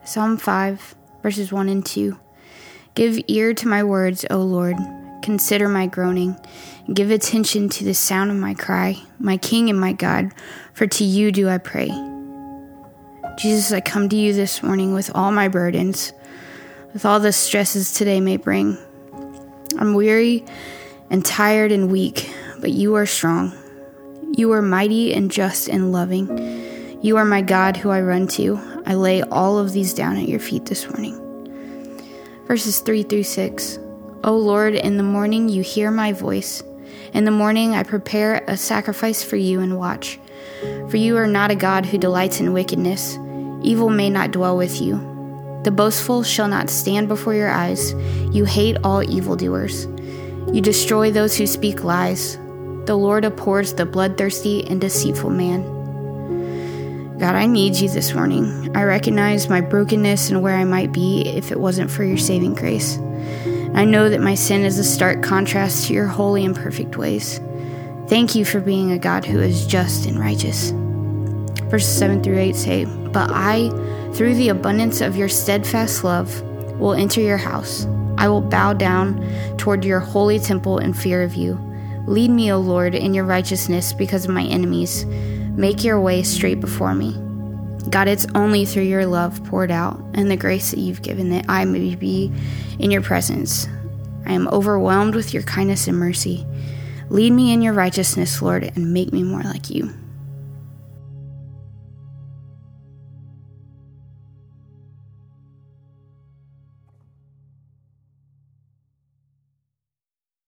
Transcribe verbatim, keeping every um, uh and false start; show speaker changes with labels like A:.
A: Psalm five, verses one and two. Give ear to my words, O Lord. Consider my groaning. Give attention to the sound of my cry, my King and my God, for to you do I pray. Jesus, I come to you this morning with all my burdens, with all the stresses today may bring. I'm weary and tired and weak, but you are strong. You are mighty and just and loving. You are my God who I run to. I lay all of these down at your feet this morning. Verses three through six. O Lord, in the morning you hear my voice. In the morning I prepare a sacrifice for you and watch. For you are not a God who delights in wickedness. Evil may not dwell with you. The boastful shall not stand before your eyes. You hate all evildoers. You destroy those who speak lies. The Lord abhors the bloodthirsty and deceitful man. God, I need you this morning. I recognize my brokenness and where I might be if it wasn't for your saving grace. I know that my sin is a stark contrast to your holy and perfect ways. Thank you for being a God who is just and righteous. Verses seven through eight say, But I, through the abundance of your steadfast love, will enter your house. I will bow down toward your holy temple in fear of you. Lead me, O Lord, in your righteousness because of my enemies. Make your way straight before me. God, it's only through your love poured out and the grace that you've given that I may be in your presence. I am overwhelmed with your kindness and mercy. Lead me in your righteousness, Lord, and make me more like you.